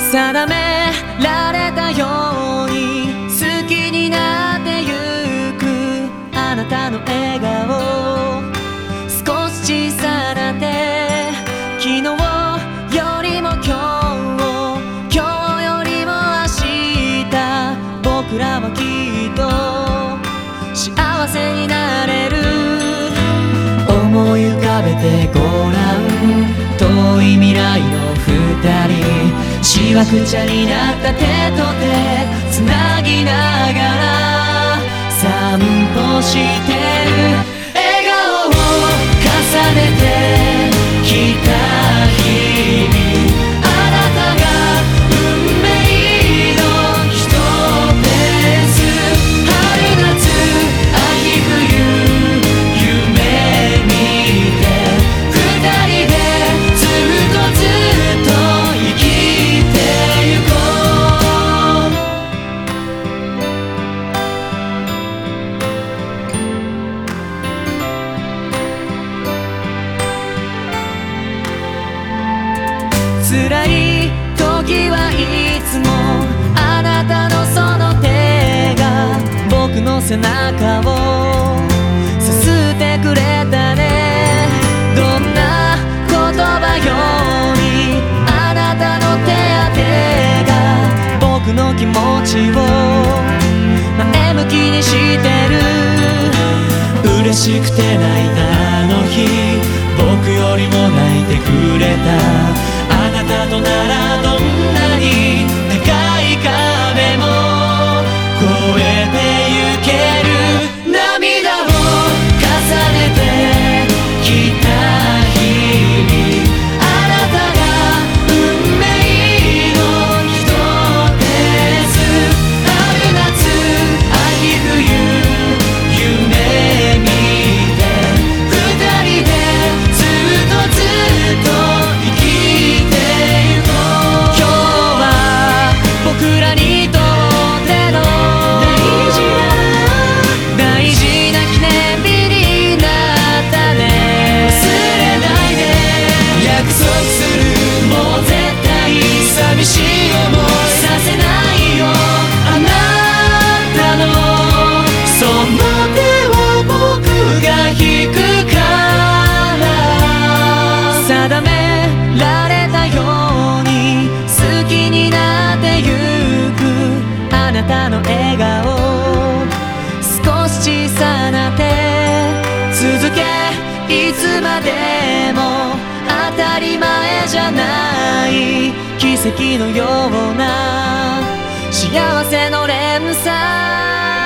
定められたように好きになってゆくあなたの笑顔、少し小さな手、昨日よりも今日よりも明日、僕らはきっと幸せになれる。思い浮かべてごらん、遠い未来の二人、しわくちゃになった手と手つなぎながら散歩してる。笑顔を重ねてきた日々、あなたが運命の一ペース。春夏秋冬夢見て二人でずっとずっと生きてゆこう。辛い時はいつもあなたのその手が僕の背中をさすってくれたね。どんな言葉よりあなたの手当てが僕の気持ちを前向きにしてる。嬉しくて泣いたあの日、僕よりも泣いてくれた。あなたとならどんなに高い壁も越えてゆける。涙を重ねてきた日々、あなたが運命の一ペース。春夏秋冬夢見て二人でずっとずっと生きてゆこう。今日は僕らにとっての大事な記念日になったね。忘れないで約束する、もう絶対寂しい思いさせないよ。あなたのその手を僕が引くから。定められたように好きになってゆくあなたの笑顔、少し小さな手、続けいつまでも当たり前じゃない奇跡のような幸せの連鎖。